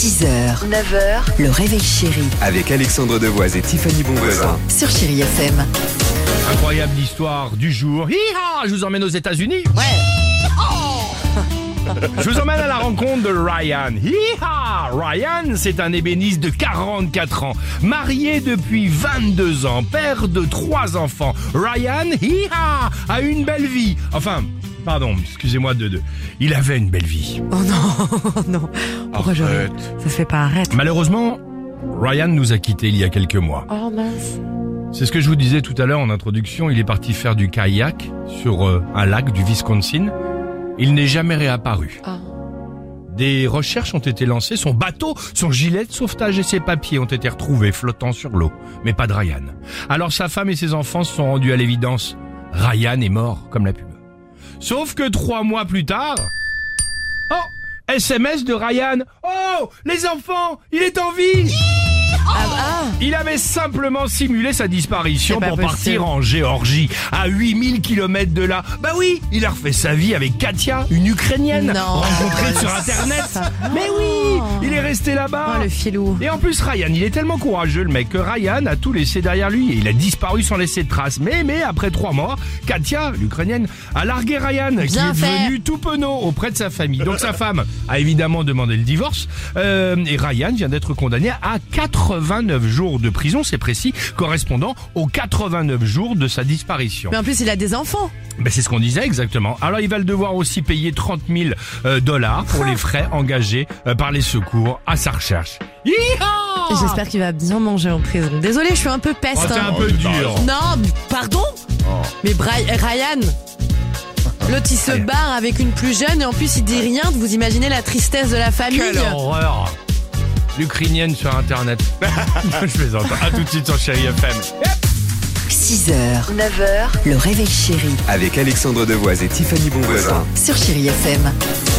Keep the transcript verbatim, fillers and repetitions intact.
six heures, neuf heures, le réveil chéri Avec Alexandre Devoise et Tiffany Bonvoisin. sur Chéri F M. Incroyable histoire du jour. Hi-ha, je vous emmène aux États-Unis. Je vous emmène à la rencontre de Ryan. Hi-ha! Ryan, c'est un ébéniste de quarante-quatre ans, marié depuis vingt-deux ans, père de trois enfants. Ryan, hi-ha, a une belle vie. Enfin, pardon, excusez-moi de deux. Il avait une belle vie. Oh non, non. Pourquoi j'aurais... Ça se fait pas, arrête. Malheureusement, Ryan nous a quittés il y a quelques mois. Oh mince. C'est ce que je vous disais tout à l'heure en introduction. Il est parti faire du kayak sur euh, un lac du Wisconsin. Il n'est jamais réapparu. Ah. Des recherches ont été lancées. Son bateau, son gilet de sauvetage et ses papiers ont été retrouvés flottant sur l'eau. Mais pas de Ryan. Alors sa femme et ses enfants se sont rendus à l'évidence. Ryan est mort, comme la pub. Sauf que trois mois plus tard... Oh, S M S de Ryan. Oh, les enfants, il est en vie. Ah, ah. Il avait simplement simulé sa disparition C'est pas pour possible. partir en Géorgie, à huit mille kilomètres de là. Bah oui, il a refait sa vie avec Katia, une Ukrainienne, Non. rencontrée sur Internet. Ça- Mais oui, il est resté là-bas. Oh, le filou. Et en plus, Ryan, il est tellement courageux, le mec, que Ryan a tout laissé derrière lui et il a disparu sans laisser de traces. Mais, mais, après trois mois, Katia, l'Ukrainienne, a largué Ryan, qui Bien est fait. devenu tout penaud auprès de sa famille. Donc sa femme a évidemment demandé le divorce euh, et Ryan vient d'être condamné à quatre-vingt-neuf jours de prison, c'est précis, correspondant aux quatre-vingt-neuf jours de sa disparition. Mais en plus, il a des enfants. Ben, c'est ce qu'on disait exactement. Alors il va le devoir aussi payer trente mille euh, dollars pour les frais engagés euh, par les secours à sa recherche. Hi-ha! Et j'espère qu'il va bien manger en prison. Désolé, je suis un peu Oh, peste. t'es hein. un peu dur. Non, pardon. Mais Bri- Ryan, l'autre il se Allez. barre avec une plus jeune et en plus il dit rien. Vous imaginez la tristesse de la famille. Quelle horreur! L'Ukrainienne sur Internet. Je plaisante. À tout de suite sur Chéri F M. six heures, neuf heures, le réveil chéri Avec Alexandre Devoise et Tiffany Bonvoisin. sur Chéri F M.